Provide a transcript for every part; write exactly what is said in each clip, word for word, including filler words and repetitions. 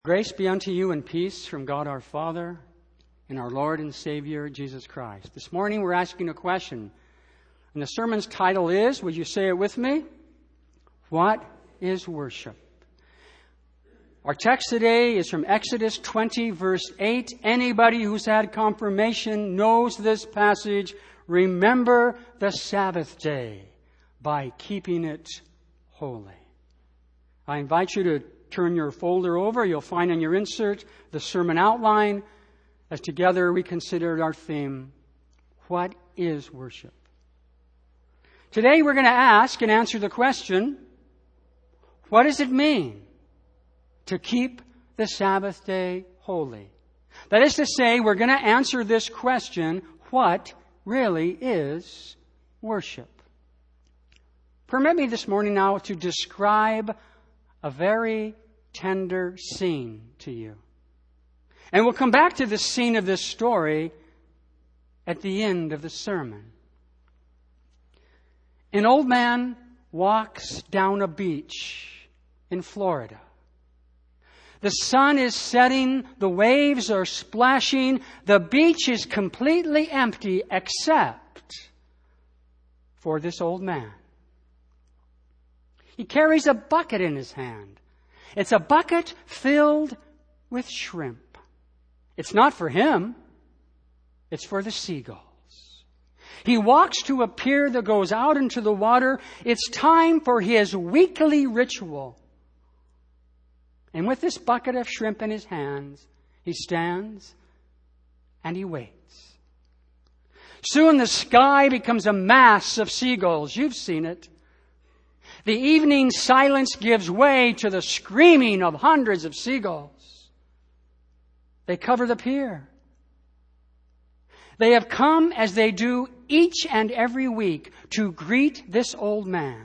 Grace be unto you and peace from God our Father and our Lord and Savior, Jesus Christ. This morning we're asking a question. And the sermon's title is, would you say it with me? What is worship? Our text today is from Exodus twenty, verse eight. Anybody who's had confirmation knows this passage. Remember the Sabbath day by keeping it holy. I invite you to turn your folder over. You'll find in your insert the sermon outline as together we considered our theme, what is worship? Today we're going to ask and answer the question, what does it mean to keep the Sabbath day holy? That is to say, we're going to answer this question, what really is worship? Permit me this morning now to describe a very tender scene to you. And we'll come back to the scene of this story at the end of the sermon. An old man walks down a beach in Florida. The sun is setting, the waves are splashing, the beach is completely empty except for this old man. He carries a bucket in his hand. It's a bucket filled with shrimp. It's not for him. It's for the seagulls. He walks to a pier that goes out into the water. It's time for his weekly ritual. And with this bucket of shrimp in his hands, he stands and he waits. Soon the sky becomes a mass of seagulls. You've seen it. The evening silence gives way to the screaming of hundreds of seagulls. They cover the pier. They have come, as they do each and every week, to greet this old man.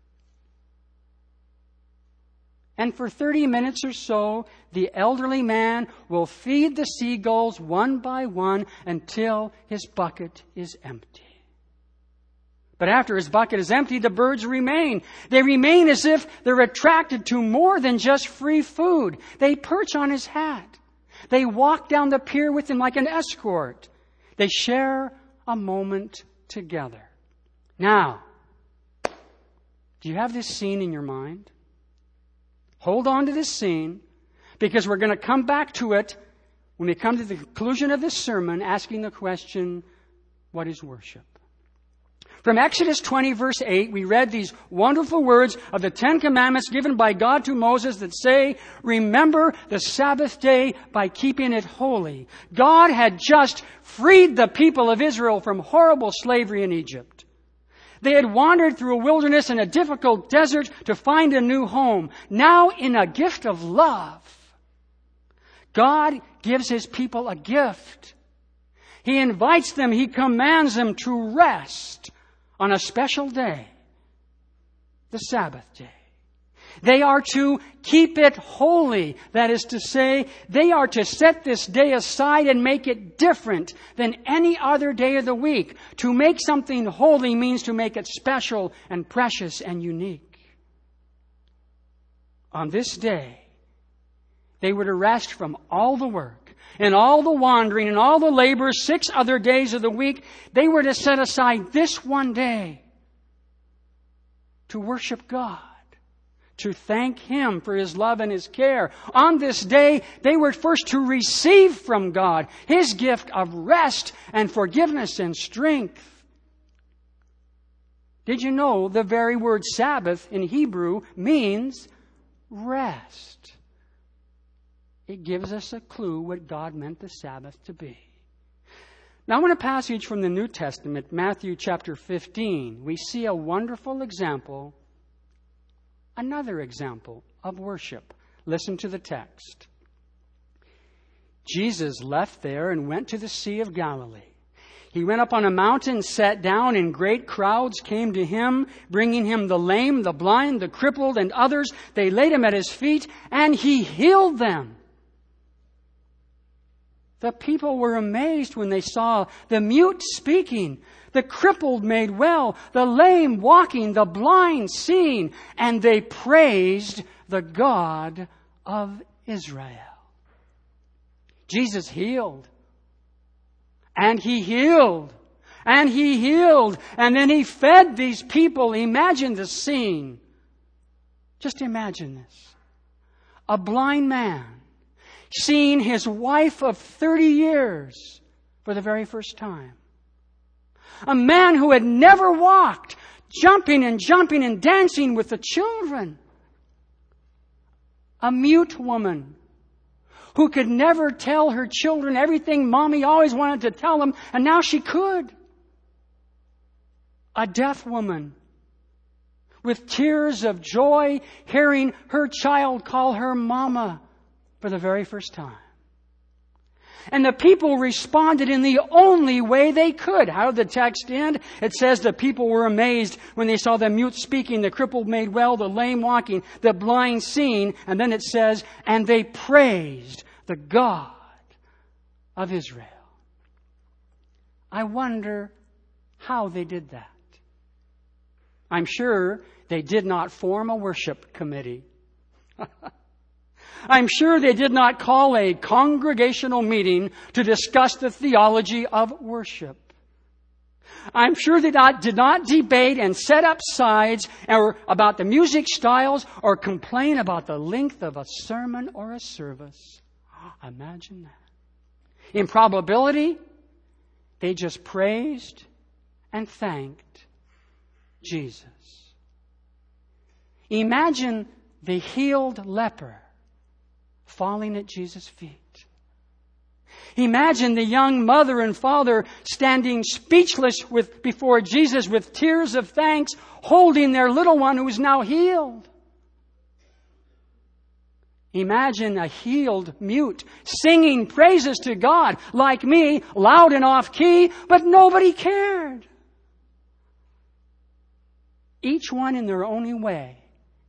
And for thirty minutes or so, the elderly man will feed the seagulls one by one until his bucket is empty. But after his bucket is empty, the birds remain. They remain as if they're attracted to more than just free food. They perch on his hat. They walk down the pier with him like an escort. They share a moment together. Now, do you have this scene in your mind? Hold on to this scene, because we're going to come back to it when we come to the conclusion of this sermon, asking the question, what is worship? From Exodus twenty, verse eight, we read these wonderful words of the Ten Commandments given by God to Moses that say, remember the Sabbath day by keeping it holy. God had just freed the people of Israel from horrible slavery in Egypt. They had wandered through a wilderness and a difficult desert to find a new home. Now, in a gift of love, God gives His people a gift. He invites them, He commands them to rest on a special day, the Sabbath day. They are to keep it holy. That is to say, they are to set this day aside and make it different than any other day of the week. To make something holy means to make it special and precious and unique. On this day, they were to rest from all the work and all the wandering and all the labor, six other days of the week. They were to set aside this one day to worship God, to thank Him for His love and His care. On this day, they were first to receive from God His gift of rest and forgiveness and strength. Did you know the very word Sabbath in Hebrew means rest? It gives us a clue what God meant the Sabbath to be. Now, in a passage from the New Testament, Matthew chapter fifteen, we see a wonderful example, another example of worship. Listen to the text. Jesus left there and went to the Sea of Galilee. He went up on a mountain, sat down, and great crowds came to Him, bringing Him the lame, the blind, the crippled, and others. They laid Him at His feet, and He healed them. The people were amazed when they saw the mute speaking, the crippled made well, the lame walking, the blind seeing, and they praised the God of Israel. Jesus healed. And He healed. And He healed. And then He fed these people. Imagine the scene. Just imagine this. A blind man seeing his wife of thirty years for the very first time. A man who had never walked, jumping and jumping and dancing with the children. A mute woman who could never tell her children everything Mommy always wanted to tell them, and now she could. A deaf woman with tears of joy hearing her child call her Mama for the very first time. And the people responded in the only way they could. How did the text end? It says the people were amazed when they saw the mute speaking, the crippled made well, the lame walking, the blind seeing. And then it says, and they praised the God of Israel. I wonder how they did that. I'm sure they did not form a worship committee. I'm sure they did not call a congregational meeting to discuss the theology of worship. I'm sure they not, did not debate and set up sides or about the music styles or complain about the length of a sermon or a service. Imagine that. In probability, they just praised and thanked Jesus. Imagine the healed leper falling at Jesus' feet. Imagine the young mother and father standing speechless with, before Jesus with tears of thanks, holding their little one who is now healed. Imagine a healed mute singing praises to God like me, loud and off key, but nobody cared. Each one in their own way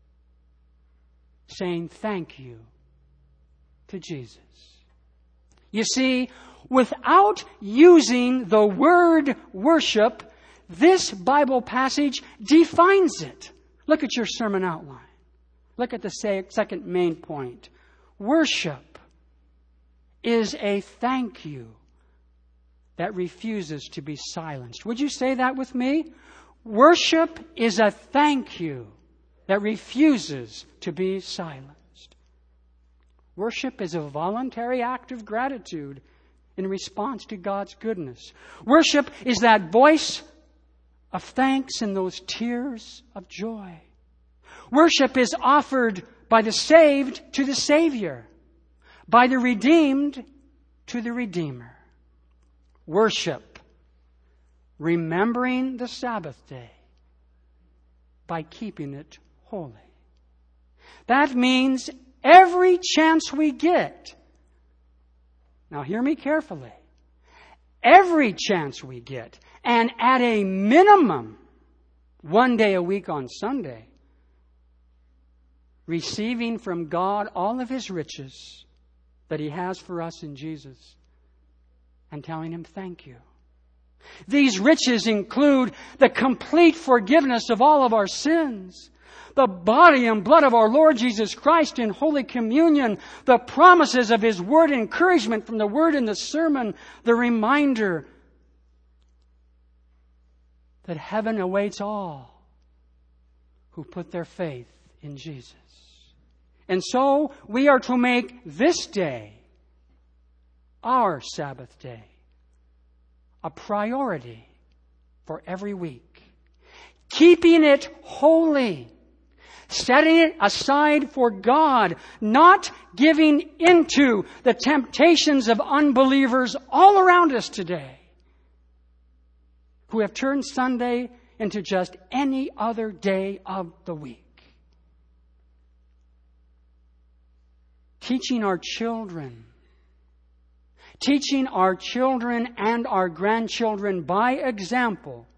saying thank you to Jesus. You see, without using the word worship, this Bible passage defines it. Look at your sermon outline. Look at the second main point. Worship is a thank you that refuses to be silenced. Would you say that with me? Worship is a thank you that refuses to be silenced. Worship is a voluntary act of gratitude in response to God's goodness. Worship is that voice of thanks and those tears of joy. Worship is offered by the saved to the Savior, by the redeemed to the Redeemer. Worship, remembering the Sabbath day by keeping it holy. That means every chance we get, now hear me carefully, every chance we get, and at a minimum, one day a week on Sunday, receiving from God all of His riches that He has for us in Jesus, and telling Him thank you. These riches include the complete forgiveness of all of our sins, the body and blood of our Lord Jesus Christ in Holy Communion, the promises of His Word, encouragement from the Word in the sermon, the reminder that heaven awaits all who put their faith in Jesus. And so we are to make this day, our Sabbath day, a priority for every week. Keeping it holy. Setting it aside for God. Not giving into the temptations of unbelievers all around us today, who have turned Sunday into just any other day of the week. Teaching our children. Teaching our children and our grandchildren by example,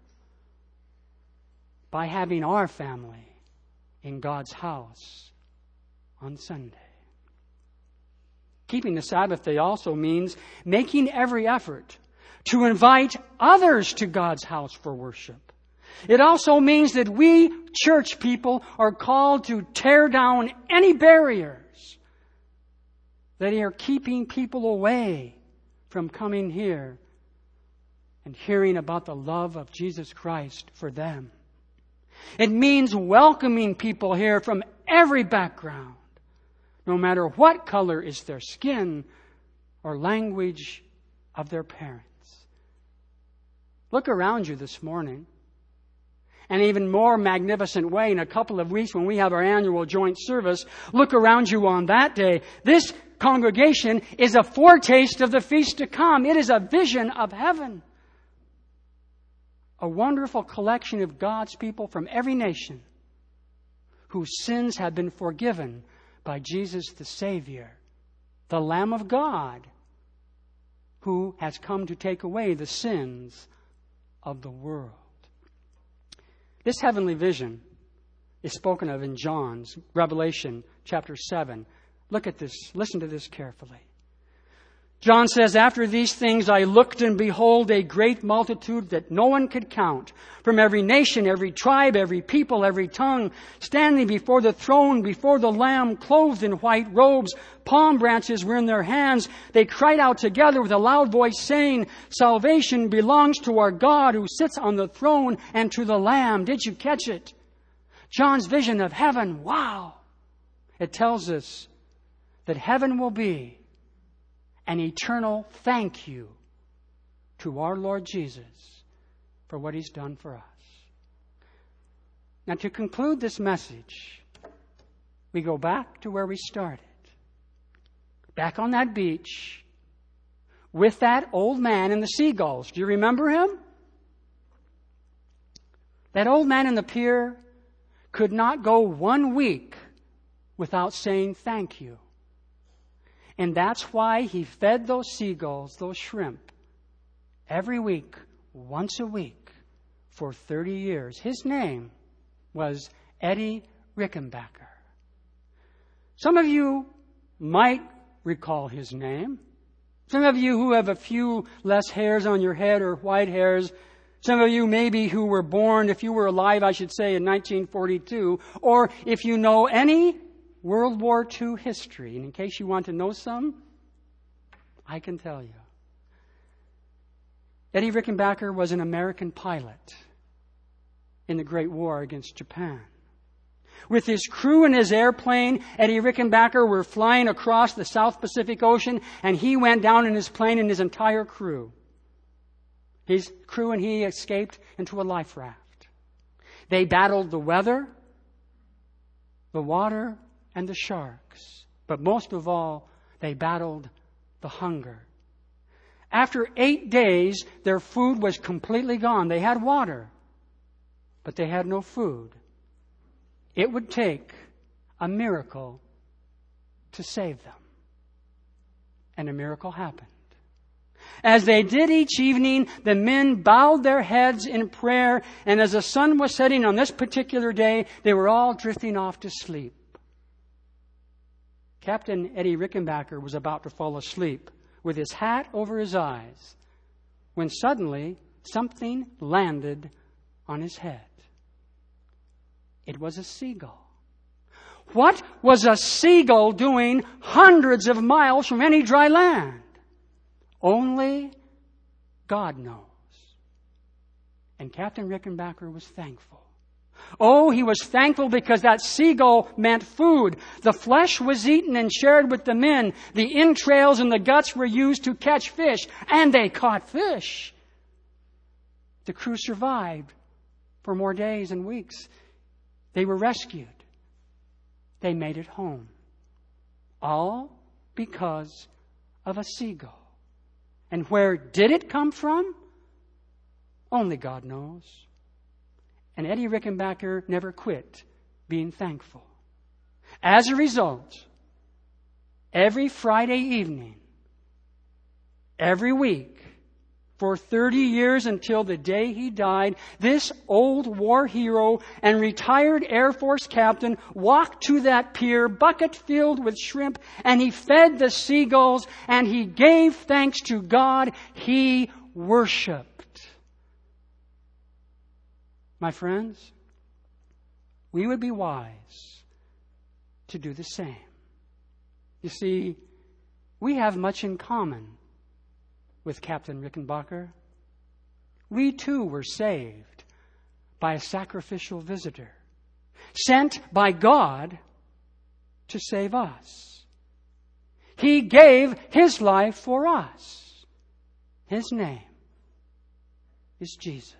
by having our family in God's house on Sunday. Keeping the Sabbath day also means making every effort to invite others to God's house for worship. It also means that we church people are called to tear down any barriers They are keeping people away from coming here and hearing about the love of Jesus Christ for them. It means welcoming people here from every background, no matter what color is their skin or language of their parents. Look around you this morning. An even more magnificent way, in a couple of weeks when we have our annual joint service, look around you on that day. This congregation is a foretaste of the feast to come. It is a vision of heaven. A wonderful collection of God's people from every nation whose sins have been forgiven by Jesus the Savior, the Lamb of God, who has come to take away the sins of the world. This heavenly vision is spoken of in John's Revelation chapter seven. Look at this. Listen to this carefully. John says, "After these things I looked, and behold, a great multitude that no one could count, from every nation, every tribe, every people, every tongue, standing before the throne, before the Lamb, clothed in white robes. Palm branches were in their hands. They cried out together with a loud voice, saying, 'Salvation belongs to our God who sits on the throne and to the Lamb.'" Did you catch it? John's vision of heaven. Wow! It tells us that heaven will be an eternal thank you to our Lord Jesus for what He's done for us. Now, to conclude this message, we go back to where we started. Back on that beach with that old man and the seagulls. Do you remember him? That old man in the pier could not go one week without saying thank you. And that's why he fed those seagulls, those shrimp, every week, once a week, for thirty years. His name was Eddie Rickenbacker. Some of you might recall his name. Some of you who have a few less hairs on your head or white hairs. Some of you maybe who were born, if you were alive, I should say, in nineteen forty-two. Or if you know any World War Two history. And in case you want to know some, I can tell you. Eddie Rickenbacker was an American pilot in the Great War against Japan. With his crew and his airplane, Eddie Rickenbacker were flying across the South Pacific Ocean, and he went down in his plane and his entire crew. His crew and he escaped into a life raft. They battled the weather, the water, and the sharks. But most of all, they battled the hunger. After eight days, their food was completely gone. They had water, but they had no food. It would take a miracle to save them. And a miracle happened. As they did each evening, the men bowed their heads in prayer, and as the sun was setting on this particular day, they were all drifting off to sleep. Captain Eddie Rickenbacker was about to fall asleep with his hat over his eyes when suddenly something landed on his head. It was a seagull. What was a seagull doing hundreds of miles from any dry land? Only God knows. And Captain Rickenbacker was thankful. Oh, he was thankful because that seagull meant food. The flesh was eaten and shared with the men. The entrails and the guts were used to catch fish, and they caught fish. The crew survived for more days and weeks. They were rescued. They made it home. All because of a seagull. And where did it come from? Only God knows. And Eddie Rickenbacker never quit being thankful. As a result, every Friday evening, every week, for thirty years until the day he died, this old war hero and retired Air Force captain walked to that pier, bucket filled with shrimp, and he fed the seagulls, and he gave thanks to God. He worshiped. My friends, we would be wise to do the same. You see, we have much in common with Captain Rickenbacker. We too were saved by a sacrificial visitor, sent by God to save us. He gave His life for us. His name is Jesus.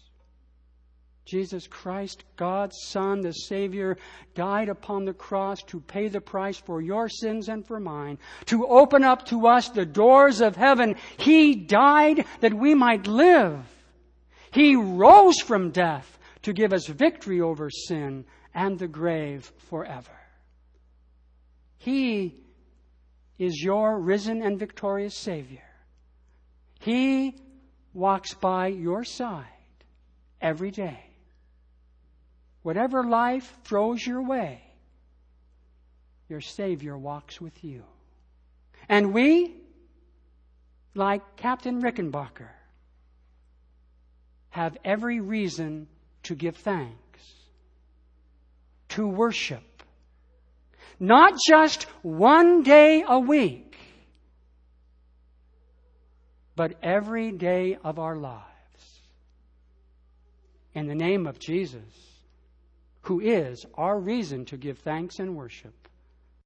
Jesus Christ, God's Son, the Savior, died upon the cross to pay the price for your sins and for mine, to open up to us the doors of heaven. He died that we might live. He rose from death to give us victory over sin and the grave forever. He is your risen and victorious Savior. He walks by your side every day. Whatever life throws your way, your Savior walks with you. And we, like Captain Rickenbacker, have every reason to give thanks, to worship. Not just one day a week, but every day of our lives. In the name of Jesus, who is our reason to give thanks and worship.